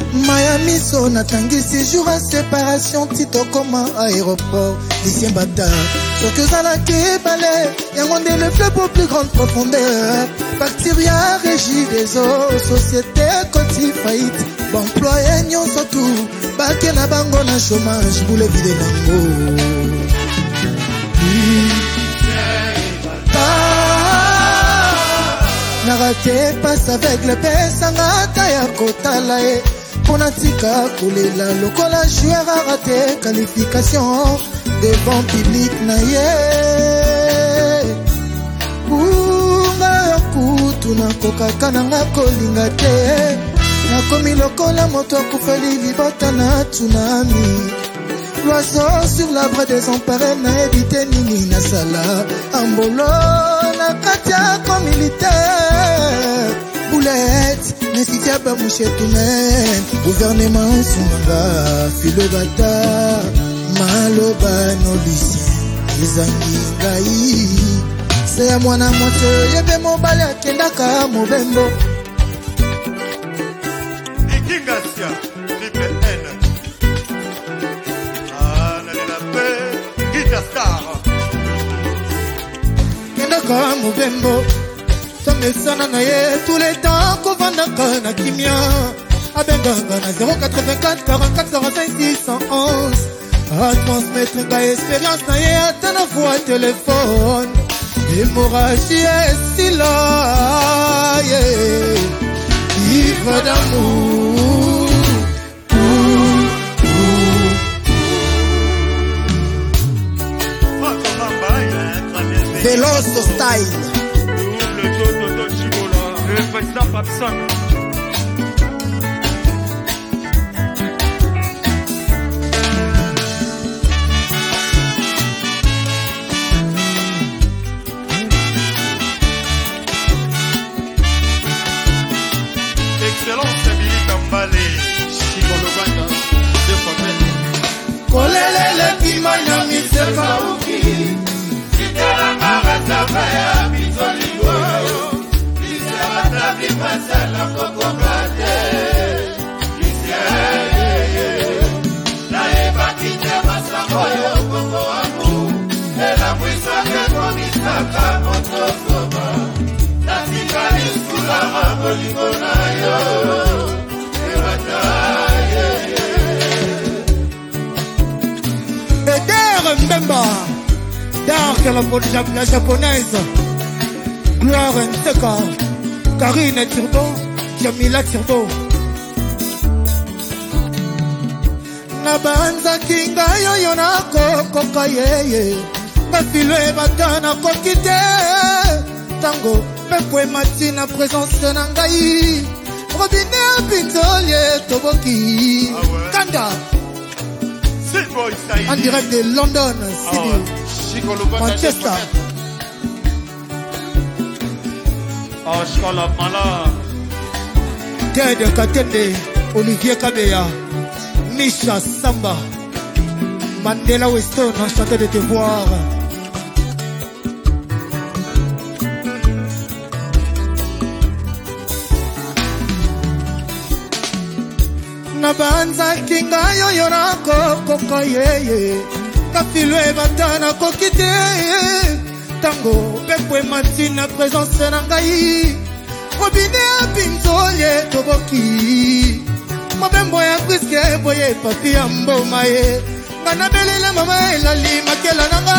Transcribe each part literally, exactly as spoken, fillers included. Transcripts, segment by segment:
Miami son attendu six jours à séparation Tito comme aéroport Lycien Bata Sauf que ça l'a balai Y'a mondé le fleuve pour plus grande profondeur Bactéria régie des eaux Société côté faillite Bon employé nyon surtout Baké na bango na chômage Boule vide nango Na raté passe avec le pesanga Taya kotalae Ponatika Koulela Lokola joueur a raté qualification devant public na ye Unga kutu na kokaka na nga kolinga te Na komi lokola moto akufeli libota na tsunami L'oiseau sur l'arbre désemparé na évité nini na sala Ambolo na katia comme militaire Boulette Nesitia ba mouche tumen Gouvernement sumanga Filo bata Maloba no lycée Izangi ngai Se ya mwana moto Yebe mobale akendaka mobembo Ikingasia Triple N Ah nalina pe Guitar Star Kendaka mobembo Tomesana na ye tous les temps Kovandaka na kimia Abenganga na zéro quatre-vingt-quatre quarante-quatre quarante-cinq six cent onze A transmettre nga expérience na ye Ata na voix téléphone Hémorragie est si là yeah. Ivre d'amour Veloso style Le président Papson Excellence Billy Kambale Chico Lobanda deux fois belle Kolele kimanya miseka uki Kitela marasa baya bizoligo La vie passe à la cocobate La eva qui te passe à moyo coco amu Et la puissance que comisa camoto soba La cicali sous la rabolingona yo Et bataille Eder Mbemba Dark la bonne la japonaise Gloire Nseka Karine Turbo, Jamila Turbo Nabanza kinga yoyo na koko kayeye Nafilwe batana kokite Tango, mekwe matina présence na ngai Robine Pintolie Toboki Kanda En direct de London City Manchester Ashkala Mala Ted Katende Olivier Kabeya Misha Samba Mandela Weston enchanté de te voir Nabanza kinga yoyo na koko yeye Kafilwe batana kokite Tango, Pepwe Matina, présence na ngai Robine Pintolie Toboki Mabembo ya friske boye papi ya mboma ye Ngana belela mama elali makela nanga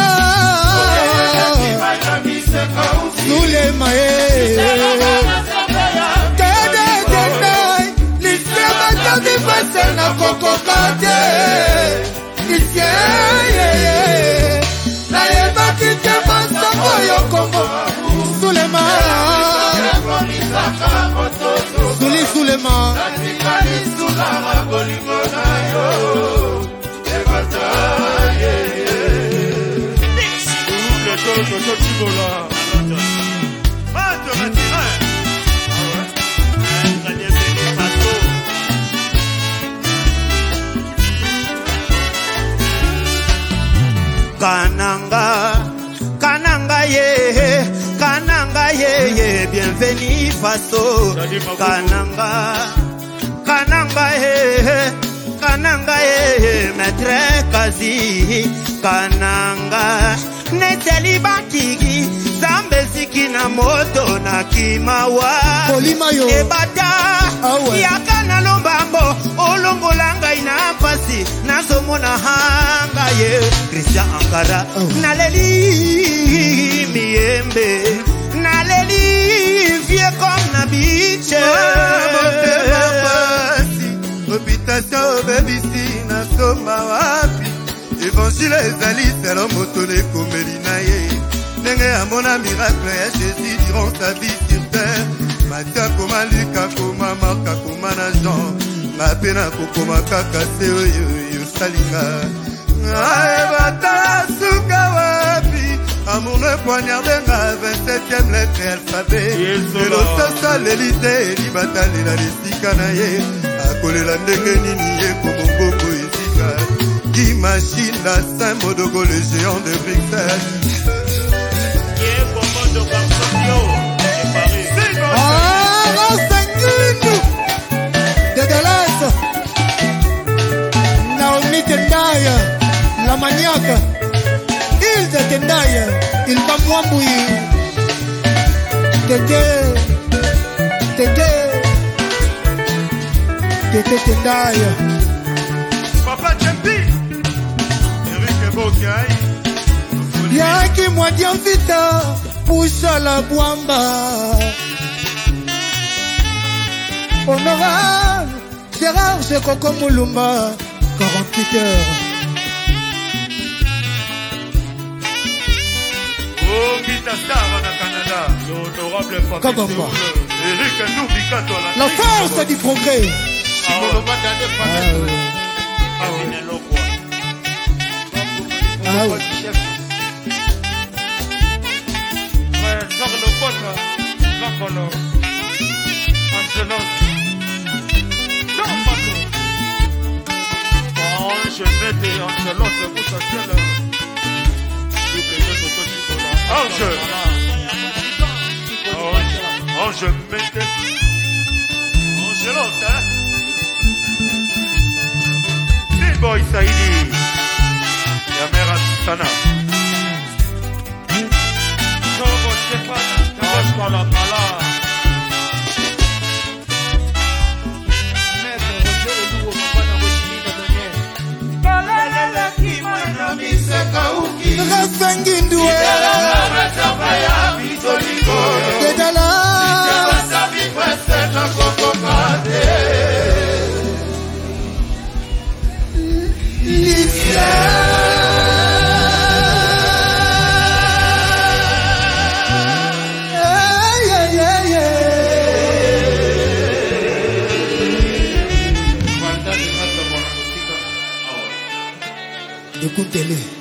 Sulema ye Kede denai Lise matabi fase na koko kate Lise ye ye La eba kite masako yo kongo Sulema Suli Sulema Kananga, Kananga ye, Kananga ye ye, bienvenue Faso. Kananga, Kananga ye. kananga ye maître kazi kananga neteli bakigi zambe siki na moto na kimawa Polimayo ebata yaka na lobambo olongolanga ina pasi nazomona hanga ye Christian Ankara naleli miembe naleli vie comme na biche Reputation bebisi na soma wapi Évangile ezali selo moto ne komeli na ye Ndenge amona miracle ya Jésus durant sa vie sur terre Matia koma Luka koma Marka koma na Jean Mape na kokoma kaka se oyo yosalinga Aebata suka wapi Amour ne poignarde nga vingt-septième lettre alphabet Elo sasa lelite libata lela lesika na ye Akolela ndenge nini ye komongoko esika Guy Machine la Saint Modogo le géant de Bruxelles Ye komodo Barsokyo Ah, Rosenguinu de Dallas Naomi Tendaya la maniaque Il de Tendaya Il va mwambouille Tete Tete Tete Tendaya Papa Tchempi Eric Bokai Yaki mwadia vita Pusha la bwamba Honorable Gérard Jekoko Moulumba quarante-huit heures Oh Ngita Star na Canada L'honorable Papa Kabamba Eric Noubikato La force du progrès Simolo Batade Papa Avine Lokwa Ah oui Ouais, Zor le Kota Lokolo Angelos Non, Pablo Bon, je vais te Angelos Vous ça tient le Ange Ange Ange mette Angelos, hein Big Boy Saïdi Yamera Sana Togo Stéphane Oscar la Pala Maître Roger le nouveau papa na Rochini na Daniel Balala ki mwana miseka uki Rasangindwe de Dallas Lycée Écoutez-les.